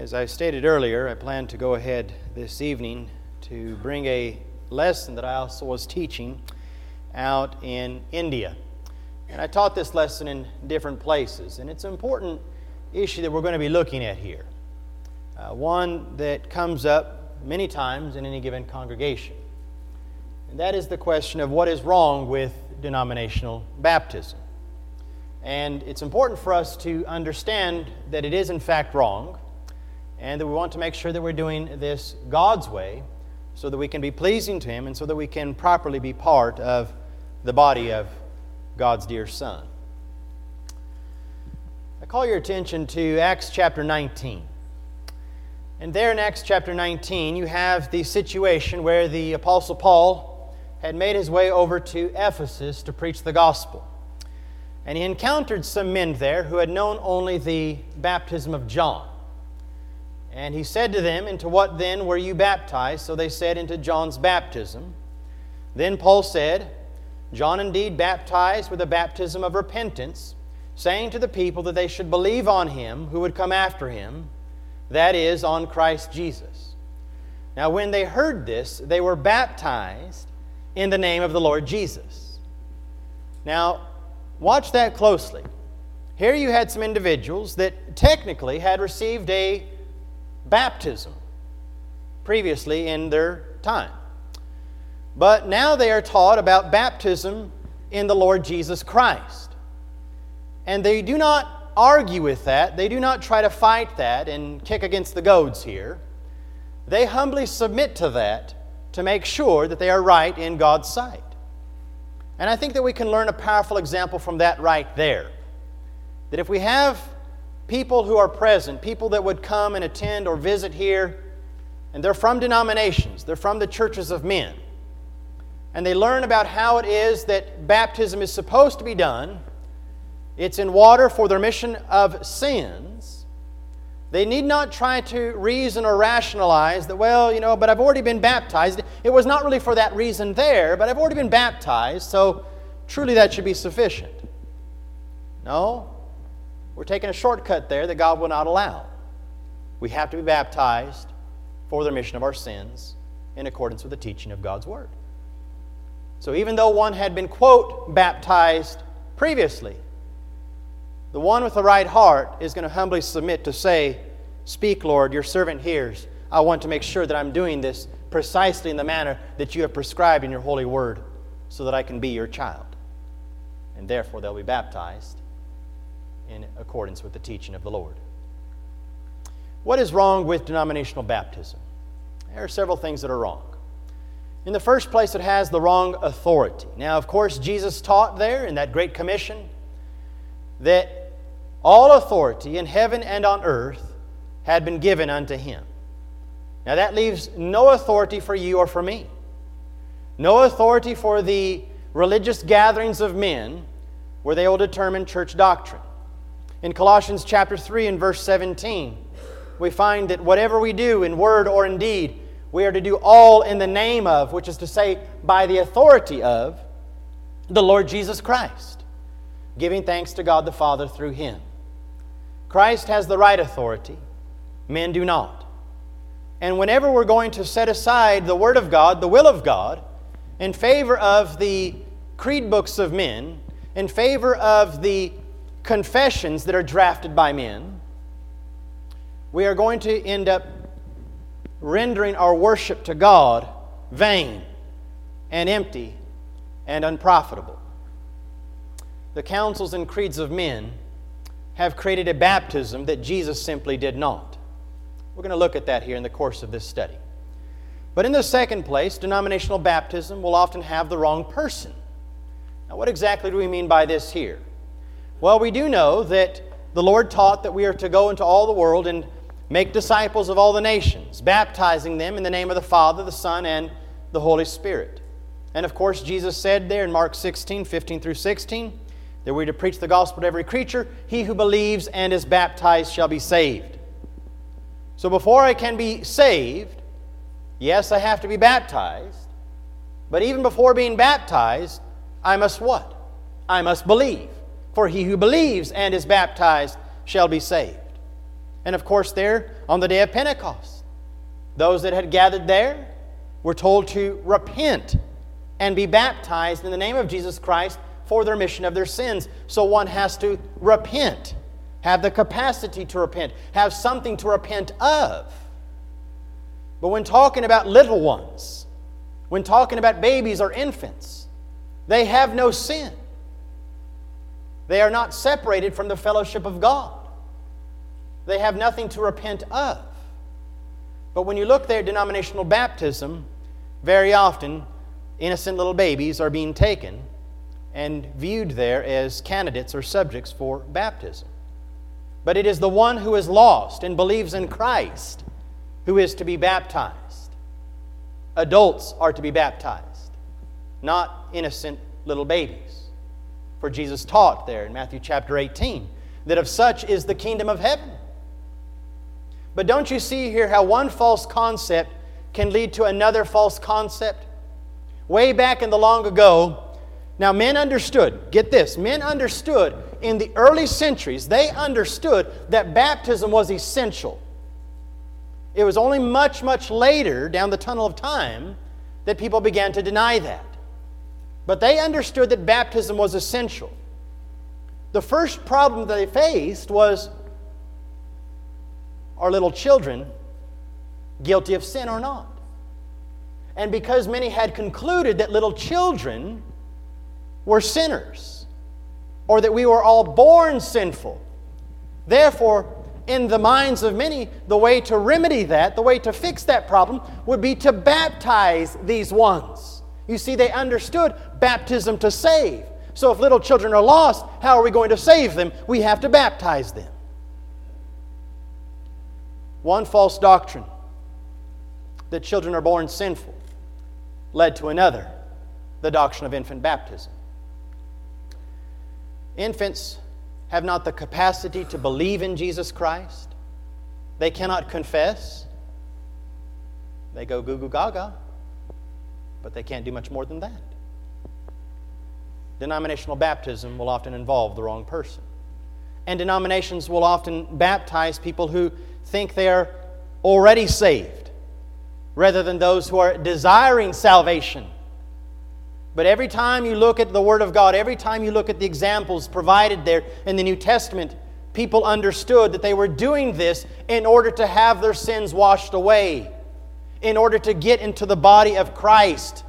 As I stated earlier, I plan to go ahead this evening to bring a lesson that I also was teaching out in India. And I taught this lesson in different places, and it's an important issue that we're going to be looking at here. One that comes up many times in any given congregation. And that is the question of what is wrong with denominational baptism. And it's important for us to understand that it is in fact wrong, and that we want to make sure that we're doing this God's way so that we can be pleasing to Him and so that we can properly be part of the body of God's dear Son. I call your attention to Acts chapter 19. And there in Acts chapter 19, you have the situation where the Apostle Paul had made his way over to Ephesus to preach the gospel. And he encountered some men there who had known only the baptism of John. And he said to them, "Into what then were you baptized?" So they said, "Into John's baptism." Then Paul said, "John indeed baptized with a baptism of repentance, saying to the people that they should believe on Him who would come after Him, that is, on Christ Jesus." Now when they heard this, they were baptized in the name of the Lord Jesus. Now, watch that closely. Here you had some individuals that technically had received a baptism previously in their time. But now they are taught about baptism in the Lord Jesus Christ. And they do not argue with that. They do not try to fight that and kick against the goads here. They humbly submit to that to make sure that they are right in God's sight. And I think that we can learn a powerful example from that right there. That if we have people who are present, people that would come and attend or visit here, and they're from denominations, they're from the churches of men, and they learn about how it is that baptism is supposed to be done, it's in water for the remission of sins, they need not try to reason or rationalize that, well, but I've already been baptized. It was not really for that reason there, but I've already been baptized, so truly that should be sufficient. No, we're taking a shortcut there that God will not allow. We have to be baptized for the remission of our sins in accordance with the teaching of God's Word. So even though one had been, quote, baptized previously, the one with the right heart is going to humbly submit to say, "Speak, Lord, your servant hears. I want to make sure that I'm doing this precisely in the manner that you have prescribed in your holy word so that I can be your child." And therefore they'll be baptized in accordance with the teaching of the Lord. What is wrong with denominational baptism? There are several things that are wrong. In the first place, it has the wrong authority. Now, of course, Jesus taught there in that Great Commission that all authority in heaven and on earth had been given unto Him. Now that leaves no authority for you or for me. No authority for the religious gatherings of men where they will determine church doctrine. In Colossians chapter 3 and verse 17, we find that whatever we do in word or in deed, we are to do all in the name of, which is to say, by the authority of, the Lord Jesus Christ, giving thanks to God the Father through Him. Christ has the right authority. Men do not. And whenever we're going to set aside the Word of God, the will of God, in favor of the creed books of men, in favor of the confessions that are drafted by men, we are going to end up rendering our worship to God vain and empty and unprofitable. The councils and creeds of men have created a baptism that Jesus simply did not. We're going to look at that here in the course of this study. But in the second place, denominational baptism will often have the wrong person. Now, what exactly do we mean by this here? Well, we do know that the Lord taught that we are to go into all the world and make disciples of all the nations, baptizing them in the name of the Father, the Son, and the Holy Spirit. And of course, Jesus said there in Mark 16, 15 through 16, that we're to preach the gospel to every creature. He who believes and is baptized shall be saved. So before I can be saved, yes, I have to be baptized. But even before being baptized, I must what? I must believe. For he who believes and is baptized shall be saved. And of course, there on the day of Pentecost, those that had gathered there were told to repent and be baptized in the name of Jesus Christ for the remission of their sins. So one has to repent, have the capacity to repent, have something to repent of. But when talking about little ones, when talking about babies or infants, they have no sin. They are not separated from the fellowship of God. They have nothing to repent of. But when you look there at denominational baptism, very often innocent little babies are being taken and viewed there as candidates or subjects for baptism. But it is the one who is lost and believes in Christ who is to be baptized. Adults are to be baptized, not innocent little babies. For Jesus taught there in Matthew chapter 18 that of such is the kingdom of heaven. But don't you see here how one false concept can lead to another false concept? Way back in the long ago, now men understood, get this, men understood in the early centuries, they understood that baptism was essential. It was only much, much later, down the tunnel of time, that people began to deny that. But they understood that baptism was essential. The first problem that they faced was, are little children guilty of sin or not? And because many had concluded that little children were sinners, or that we were all born sinful, therefore, in the minds of many, the way to remedy that, the way to fix that problem, would be to baptize these ones. You see, they understood baptism to save. So if little children are lost, how are we going to save them? We have to baptize them. One false doctrine, that children are born sinful, led to another, the doctrine of infant baptism. Infants have not the capacity to believe in Jesus Christ. They cannot confess. They go goo goo gaga, but they can't do much more than that. Denominational baptism will often involve the wrong person. And denominations will often baptize people who think they are already saved, rather than those who are desiring salvation. But every time you look at the Word of God, every time you look at the examples provided there in the New Testament, people understood that they were doing this in order to have their sins washed away, in order to get into the body of Christ.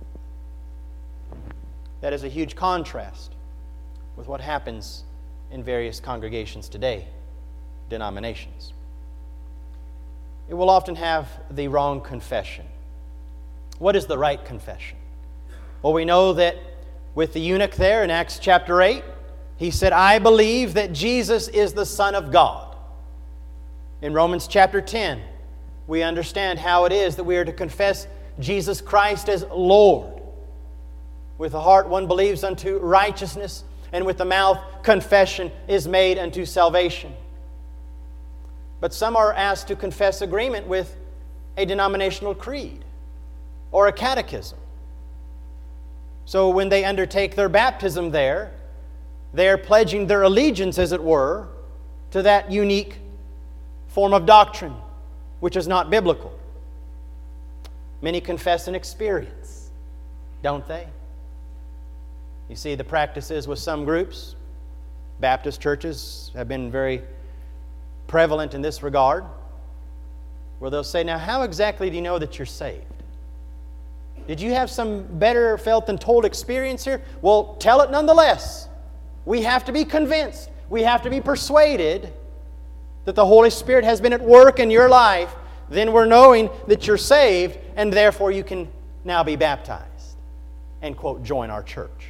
That is a huge contrast with what happens in various congregations today, denominations. It will often have the wrong confession. What is the right confession? Well, we know that with the eunuch there in Acts chapter 8, he said, I believe that Jesus is the Son of God. In Romans chapter 10, we understand how it is that we are to confess Jesus Christ as Lord. With the heart one believes unto righteousness, and with the mouth confession is made unto salvation. But some are asked to confess agreement with a denominational creed or a catechism. So when they undertake their baptism there, they are pledging their allegiance, as it were, to that unique form of doctrine, which is not biblical. Many confess an experience, don't they? You see, the practice is with some groups, Baptist churches have been very prevalent in this regard, where they'll say, now how exactly do you know that you're saved? Did you have some better felt than told experience here? Well, tell it nonetheless. We have to be convinced. We have to be persuaded that the Holy Spirit has been at work in your life. Then we're knowing that you're saved, and therefore you can now be baptized and, quote, join our church.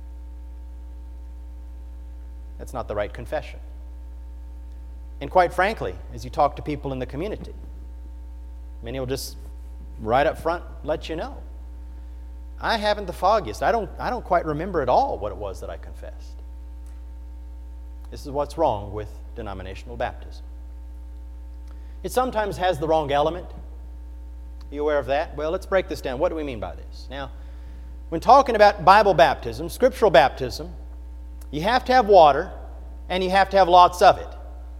That's not the right confession. And quite frankly, as you talk to people in the community, many will just right up front let you know, I haven't the foggiest. I don't quite remember at all what it was that I confessed. This is what's wrong with denominational baptism. It sometimes has the wrong element. Are you aware of that? Well, let's break this down. What do we mean by this? Now, when talking about Bible baptism, scriptural baptism, you have to have water and you have to have lots of it.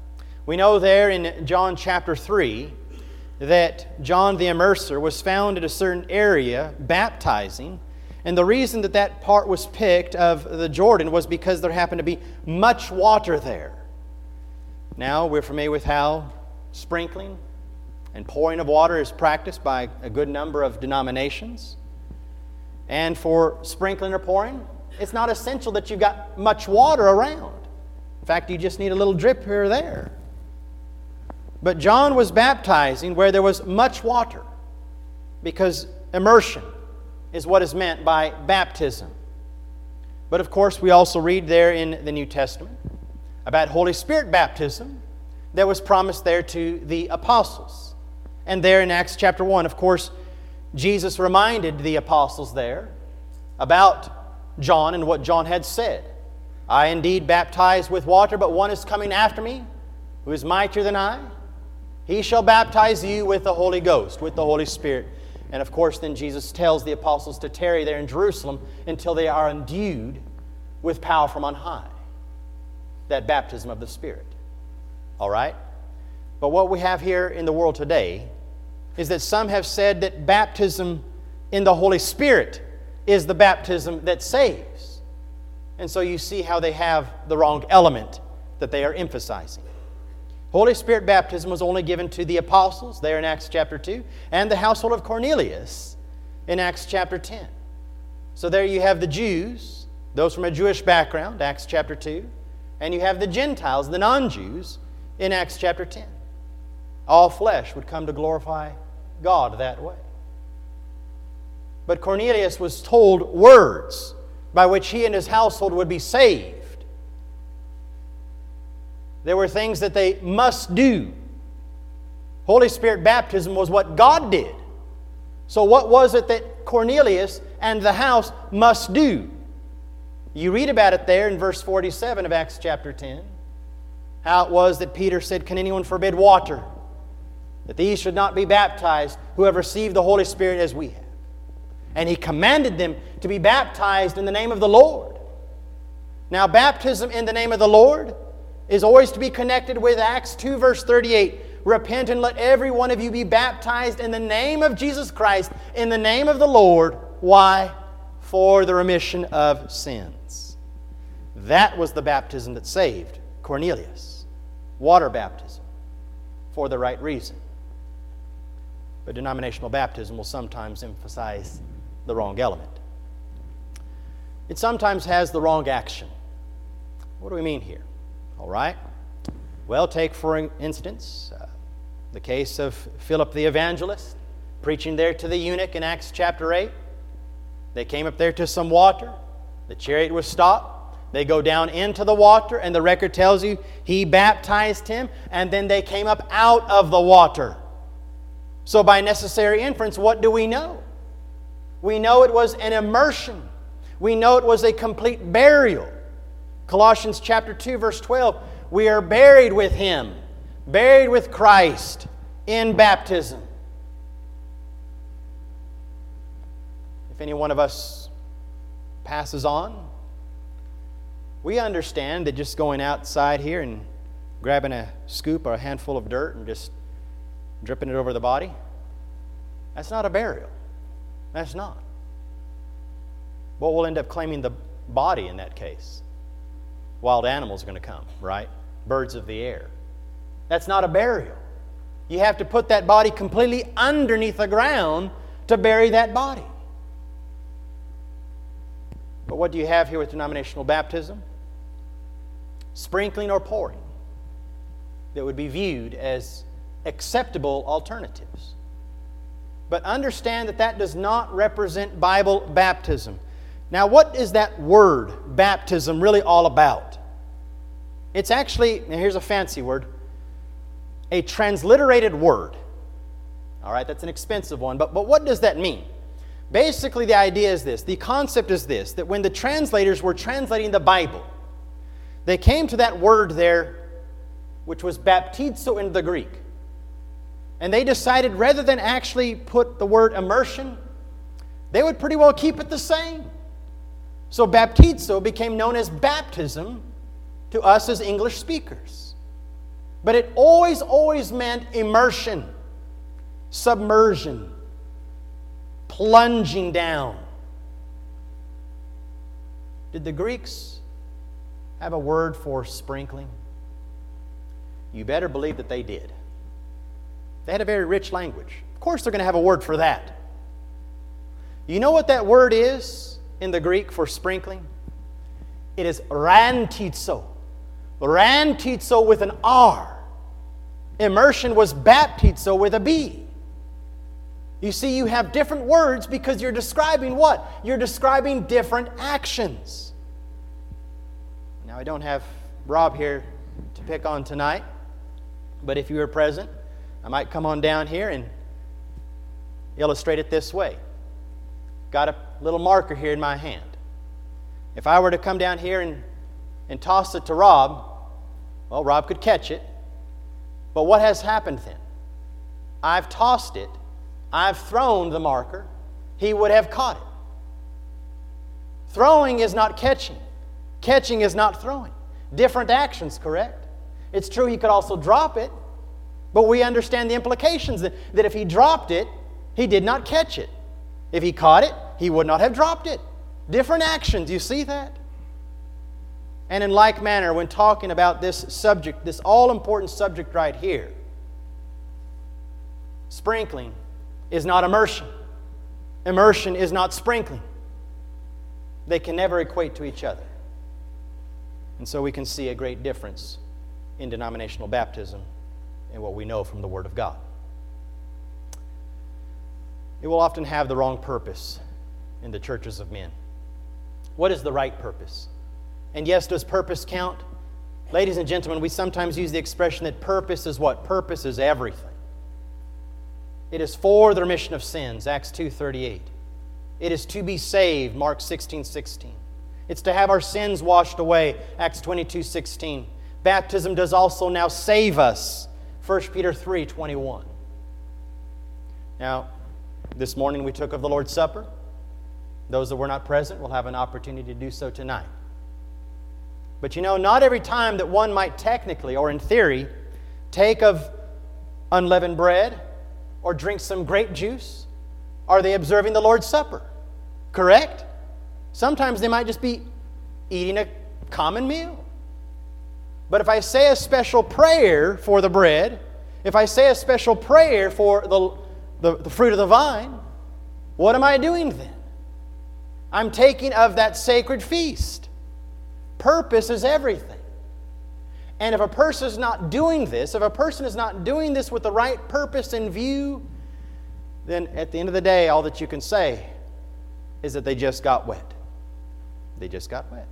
We know there in John chapter 3 that John the Immerser was found at a certain area baptizing. And the reason that that part was picked of the Jordan was because there happened to be much water there. Now we're familiar with how sprinkling and pouring of water is practiced by a good number of denominations. And for sprinkling or pouring, it's not essential that you've got much water around. In fact, you just need a little drip here or there. But John was baptizing where there was much water, because immersion is what is meant by baptism. But of course, we also read there in the New Testament about Holy Spirit baptism that was promised there to the apostles. And there in Acts chapter 1, of course, Jesus reminded the apostles there about John and what John had said. I indeed baptize with water, but one is coming after me, who is mightier than I. He shall baptize you with the Holy Ghost, with the Holy Spirit. And of course, then Jesus tells the apostles to tarry there in Jerusalem until they are endued with power from on high. That baptism of the Spirit. All right? But what we have here in the world today is that some have said that baptism in the Holy Spirit is the baptism that saves. And so you see how they have the wrong element that they are emphasizing. Holy Spirit baptism was only given to the apostles there in Acts chapter 2 and the household of Cornelius in Acts chapter 10. So there you have the Jews, those from a Jewish background, Acts chapter 2, and you have the Gentiles, the non-Jews, in Acts chapter 10. All flesh would come to glorify God that way. But Cornelius was told words by which he and his household would be saved. There were things that they must do. Holy Spirit baptism was what God did. So what was it that Cornelius and the house must do? You read about it there in verse 47 of Acts chapter 10. How it was that Peter said, can anyone forbid water? That these should not be baptized who have received the Holy Spirit as we have. And he commanded them to be baptized in the name of the Lord. Now baptism in the name of the Lord is always to be connected with Acts 2 verse 38. Repent and let every one of you be baptized in the name of Jesus Christ, in the name of the Lord. Why? For the remission of sins. That was the baptism that saved Cornelius. Water baptism. For the right reason. But denominational baptism will sometimes emphasize the wrong element. It sometimes has the wrong action. What do we mean here? All right. Well, take for instance the case of Philip the evangelist preaching there to the eunuch in Acts chapter 8. They came up there to some water. The chariot was stopped. They go down into the water, and the record tells you he baptized him, and then they came up out of the water. So by necessary inference, what do we know? We know it was an immersion. We know it was a complete burial. Colossians chapter 2 verse 12, we are buried with Him, buried with Christ in baptism. If any one of us passes on, we understand that just going outside here and grabbing a scoop or a handful of dirt and just dripping it over the body, that's not a burial. That's not. What will end up claiming the body in that case? Wild animals are going to come, right? Birds of the air. That's not a burial. You have to put that body completely underneath the ground to bury that body. But what do you have here with denominational baptism? Sprinkling or pouring that would be viewed as acceptable alternatives. But understand that that does not represent Bible baptism. Now, what is that word, baptism, really all about? It's actually, and here's a fancy word, a transliterated word. All right, that's an expensive one, but what does that mean? Basically, the idea is this, the concept is this, that when the translators were translating the Bible, they came to that word there, which was baptizo in the Greek. And they decided rather than actually put the word immersion, they would pretty well keep it the same. So baptizo became known as baptism to us as English speakers. But it always meant immersion, submersion, plunging down. Did the Greeks have a word for sprinkling? You better believe that they did. They had a very rich language. Of course they're going to have a word for that. You know what that word is in the Greek for sprinkling? It is rantizo. Rantizo with an R. Immersion was baptizo with a B. You see, you have different words because you're describing what? You're describing different actions. Now, I don't have Rob here to pick on tonight, but if you were present, I might come on down here and illustrate it this way. Got a little marker here in my hand. If I were to come down here and toss it to Rob, well, Rob could catch it. But what has happened then? I've tossed it. I've thrown the marker. He would have caught it. Throwing is not catching. Catching is not throwing. Different actions, correct? It's true he could also drop it, but we understand the implications that if he dropped it, he did not catch it. If he caught it, he would not have dropped it. Different actions, you see that? And in like manner, when talking about this subject, this all-important subject right here, sprinkling is not immersion. Immersion is not sprinkling. They can never equate to each other. And so we can see a great difference in denominational baptism and what we know from the Word of God. It will often have the wrong purpose in the churches of men. What is the right purpose? And yes, does purpose count? Ladies and gentlemen, we sometimes use the expression that purpose is what? Purpose is everything. It is for the remission of sins, Acts 2:38. It is to be saved, Mark 16:16. It's to have our sins washed away, Acts 22:16. Baptism does also now save us, 1 Peter 3:21. Now, this morning we took of the Lord's Supper. Those that were not present will have an opportunity to do so tonight. But you know, not every time that one might technically or in theory take of unleavened bread or drink some grape juice are they observing the Lord's Supper. Correct? Sometimes they might just be eating a common meal. But if I say a special prayer for the bread, if I say a special prayer for the fruit of the vine, what am I doing then? I'm taking of that sacred feast. Purpose is everything. And if a person is not doing this, if a person is not doing this with the right purpose in view, then at the end of the day, all that you can say is that they just got wet. They just got wet.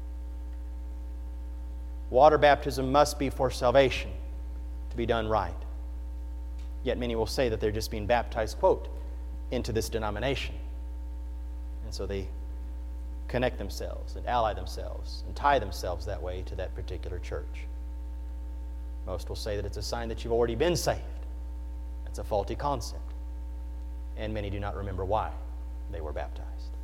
Water baptism must be for salvation, to be done right. Yet many will say that they're just being baptized, quote, into this denomination. And so they connect themselves and ally themselves and tie themselves that way to that particular church. Most will say that it's a sign that you've already been saved. That's a faulty concept. And many do not remember why they were baptized.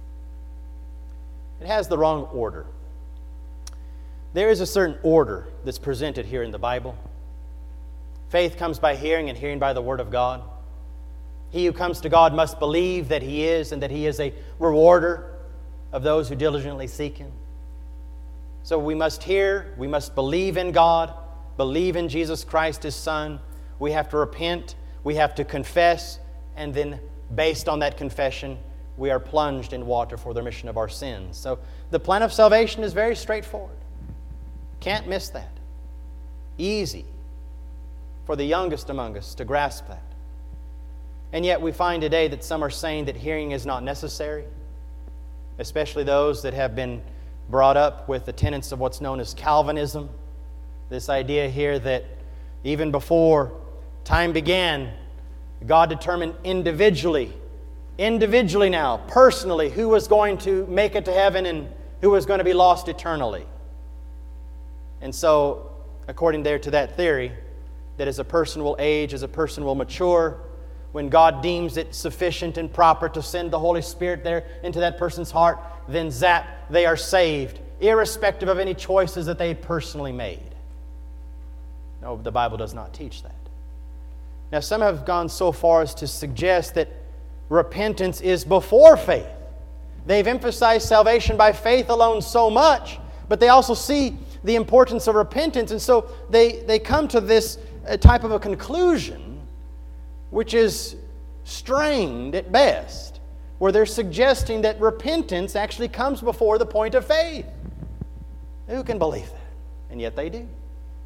It has the wrong order. There is a certain order that's presented here in the Bible. Faith comes by hearing, and hearing by the Word of God. He who comes to God must believe that He is, and that He is a rewarder of those who diligently seek Him. So we must hear, we must believe in God, believe in Jesus Christ, His Son. We have to repent, we have to confess, and then based on that confession, we are plunged in water for the remission of our sins. So the plan of salvation is very straightforward. Can't miss that. Easy for the youngest among us to grasp that. And yet we find today that some are saying that hearing is not necessary, especially those that have been brought up with the tenets of what's known as Calvinism. This idea here that even before time began, God determined individually now, personally, who was going to make it to heaven and who was going to be lost eternally. And so, according there to that theory, that as a person will age, as a person will mature, when God deems it sufficient and proper to send the Holy Spirit there into that person's heart, then zap, they are saved, irrespective of any choices that they personally made. No, the Bible does not teach that. Now, some have gone so far as to suggest that repentance is before faith. They've emphasized salvation by faith alone so much, but they also see the importance of repentance, and so they come to this type of a conclusion, which is strained at best, where they're suggesting that repentance actually comes before the point of faith. Who can believe that? And yet they do.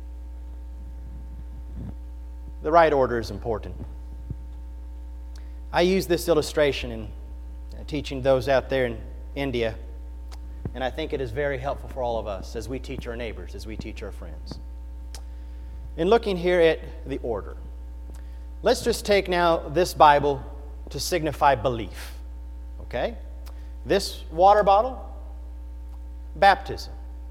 The right order is important. I use this illustration in teaching those out there in India, and I think it is very helpful for all of us as we teach our neighbors, as we teach our friends. In looking here at the order, let's just take now this Bible to signify belief. Okay? This water bottle, baptism.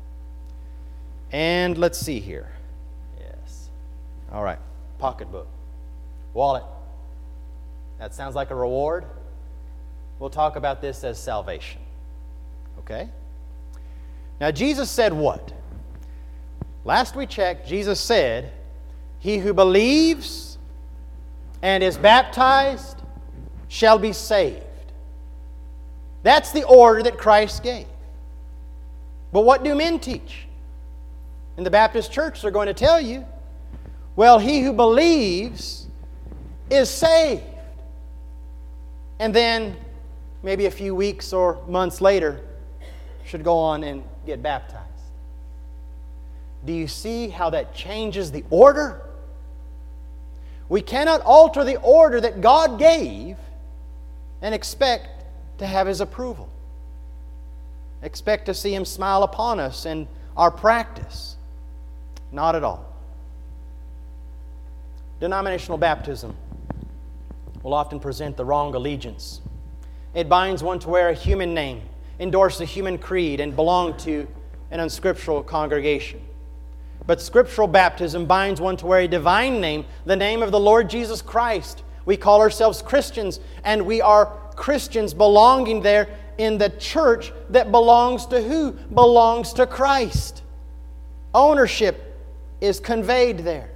And let's see here. Yes. All right. Pocketbook. Wallet. That sounds like a reward. We'll talk about this as salvation. Okay? Now, Jesus said what? Last we checked, Jesus said, "He who believes and is baptized shall be saved." That's the order that Christ gave. But what do men teach? In the Baptist church, they're going to tell you, well, he who believes is saved. And then, maybe a few weeks or months later, should go on and get baptized. Do you see how that changes the order? We cannot alter the order that God gave and expect to have His approval. Expect to see Him smile upon us and our practice. Not at all. Denominational baptism will often present the wrong allegiance. It binds one to wear a human name, endorse a human creed, and belong to an unscriptural congregation. But scriptural baptism binds one to wear a divine name, the name of the Lord Jesus Christ. We call ourselves Christians, and we are Christians belonging there in the church that belongs to who? Belongs to Christ. Ownership is conveyed there.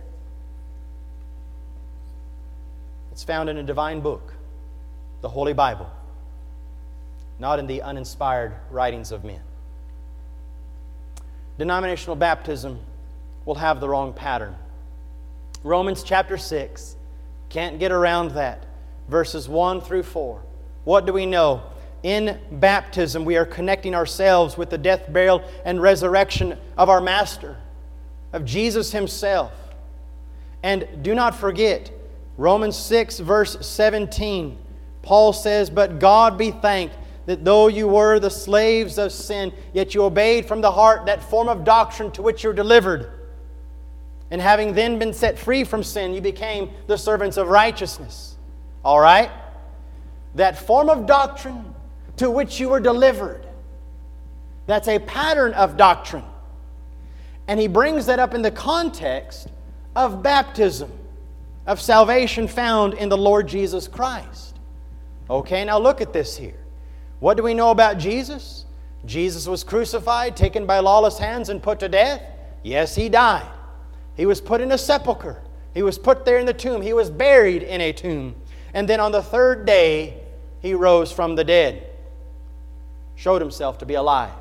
It's found in a divine book, the Holy Bible, not in the uninspired writings of men. Denominational baptism will have the wrong pattern. Romans chapter 6, can't get around that. Verses 1 through 4. What do we know? In baptism, we are connecting ourselves with the death, burial, and resurrection of our Master, of Jesus Himself. And do not forget, Romans 6, verse 17, Paul says, "But God be thanked that though you were the slaves of sin, yet you obeyed from the heart that form of doctrine to which you were delivered. And having then been set free from sin, you became the servants of righteousness." All right? That form of doctrine to which you were delivered. That's a pattern of doctrine. And he brings that up in the context of baptism, of salvation found in the Lord Jesus Christ. Okay, now look at this here. What do we know about Jesus? Jesus was crucified, taken by lawless hands, and put to death. Yes, He died. He was put in a sepulcher. He was put there in the tomb. He was buried in a tomb. And then on the third day, He rose from the dead. Showed Himself to be alive.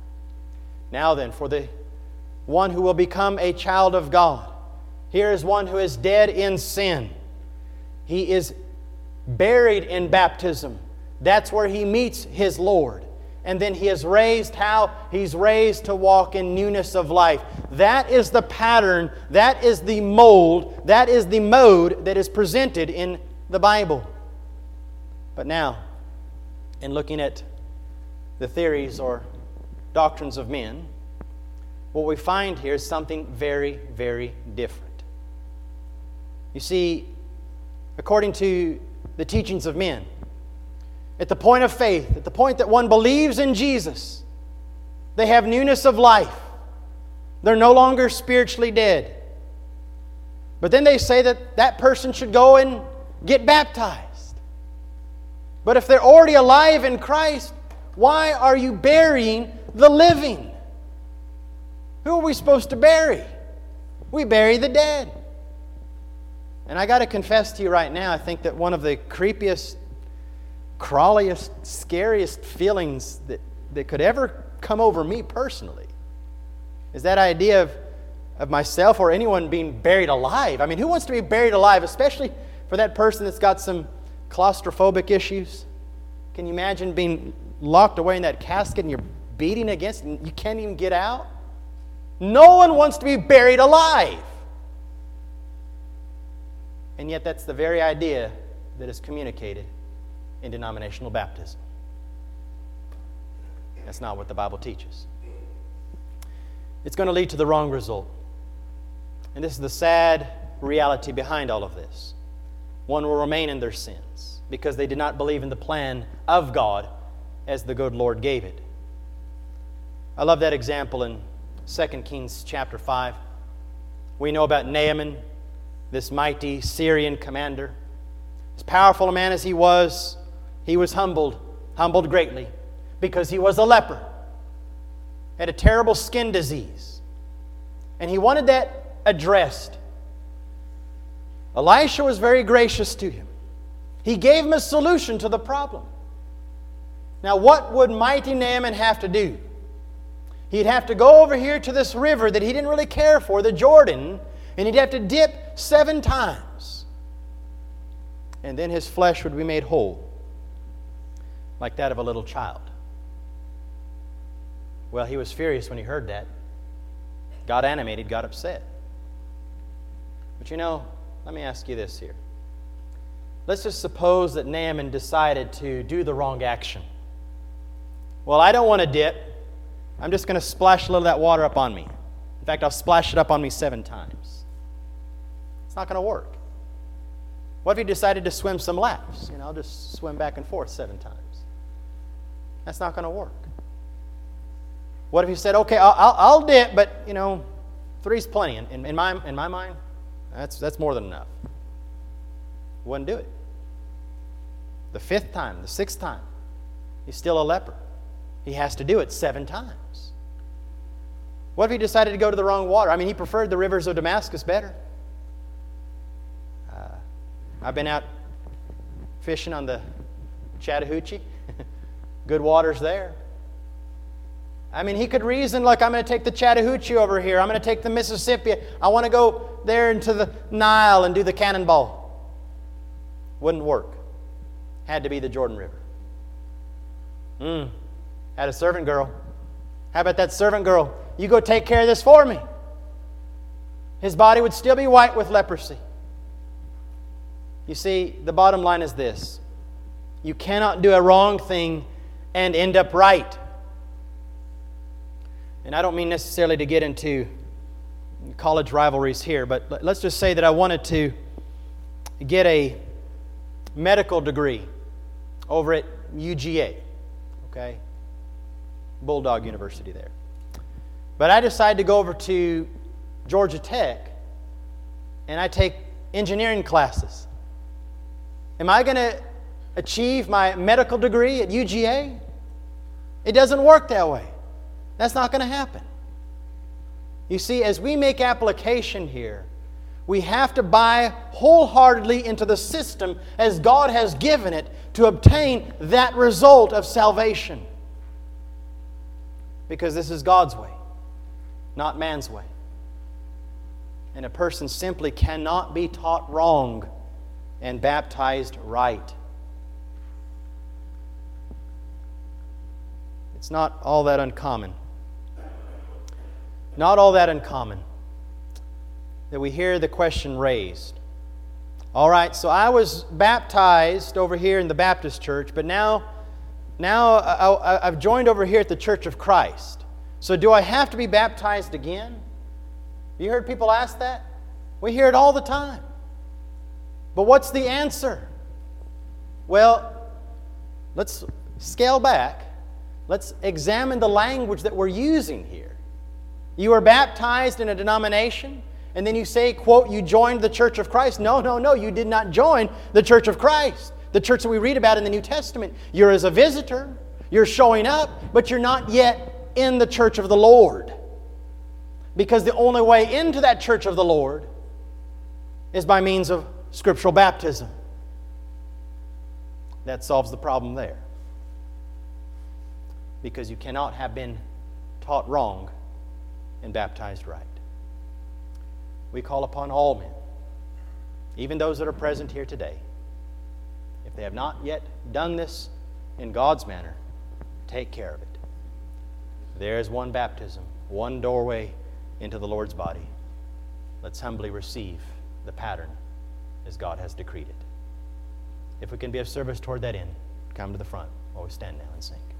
Now then, for the one who will become a child of God, here is one who is dead in sin. He is buried in baptism. That's where he meets his Lord. And then he is raised how? He's raised to walk in newness of life. That is the pattern, that is the mold, that is the mode that is presented in the Bible. But now, in looking at the theories or doctrines of men, what we find here is something very, very different. You see, according to the teachings of men, at the point of faith, at the point that one believes in Jesus, they have newness of life. They're no longer spiritually dead. But then they say that that person should go and get baptized. But if they're already alive in Christ, why are you burying the living? Who are we supposed to bury? We bury the dead. And I got to confess to you right now, I think that one of the creepiest, crawliest, scariest feelings that could ever come over me personally is that idea of myself or anyone being buried alive. I mean, who wants to be buried alive, especially for that person that's got some claustrophobic issues? Can you imagine being locked away in that casket and you're beating against it and you can't even get out? No one wants to be buried alive. And yet that's the very idea that is communicated in denominational baptism. That's not what the Bible teaches. It's going to lead to the wrong result. And this is the sad reality behind all of this. One will remain in their sins because they did not believe in the plan of God as the good Lord gave it. I love that example in 2 Kings chapter 5. We know about Naaman, this mighty Syrian commander. As powerful a man as he was humbled greatly because he was a leper, had a terrible skin disease, and he wanted that addressed. Elisha was very gracious to him. He gave him a solution to the problem. Now, what would mighty Naaman have to do? He'd have to go over here to this river that he didn't really care for, the Jordan, and he'd have to dip 7 times. And then his flesh would be made whole, like that of a little child. Well, he was furious when he heard that. Got animated, got upset. But let me ask you this here. Let's just suppose that Naaman decided to do the wrong action. Well, I don't want to dip. I'm just going to splash a little of that water up on me. In fact, I'll splash it up on me 7 times. It's not going to work. What if he decided to swim some laps? I'll just swim back and forth 7 times. That's not going to work. What if he said, okay, I'll dip, but 3's plenty. In my mind, that's more than enough. Wouldn't do it. The 5th time, the 6th time, he's still a leper. He has to do it 7 times. What if he decided to go to the wrong water? I mean, he preferred the rivers of Damascus better. I've been out fishing on the Chattahoochee. Good waters there. I mean, he could reason, look, I'm going to take the Chattahoochee over here. I'm going to take the Mississippi. I want to go there into the Nile and do the cannonball. Wouldn't work. Had to be the Jordan River. Had a servant girl. How about that servant girl? You go take care of this for me. His body would still be white with leprosy. You see, the bottom line is this. You cannot do a wrong thing and end up right. And I don't mean necessarily to get into college rivalries here, but let's just say that I wanted to get a medical degree over at UGA, okay? Bulldog University there. But I decided to go over to Georgia Tech and I take engineering classes. Am I going to achieve my medical degree at UGA? It doesn't work that way. That's not going to happen. You see, as we make application here, we have to buy wholeheartedly into the system as God has given it to obtain that result of salvation. Because this is God's way, not man's way. And a person simply cannot be taught wrong and baptized right. It's not all that uncommon. Not all that uncommon that we hear the question raised. All right, so I was baptized over here in the Baptist church, but now I've joined over here at the Church of Christ. So do I have to be baptized again? You heard people ask that? We hear it all the time. But what's the answer? Well, let's scale back. Let's examine the language that we're using here. You were baptized in a denomination, and then you say, quote, you joined the Church of Christ. No, you did not join the Church of Christ. The church that we read about in the New Testament. You're as a visitor. You're showing up, but you're not yet in the church of the Lord. Because the only way into that church of the Lord is by means of scriptural baptism. That solves the problem there. Because you cannot have been taught wrong and baptized right. We call upon all men, even those that are present here today, if they have not yet done this in God's manner, take care of it. There is one baptism, one doorway into the Lord's body. Let's humbly receive the pattern as God has decreed it. If we can be of service toward that end, come to the front while we stand now and sing.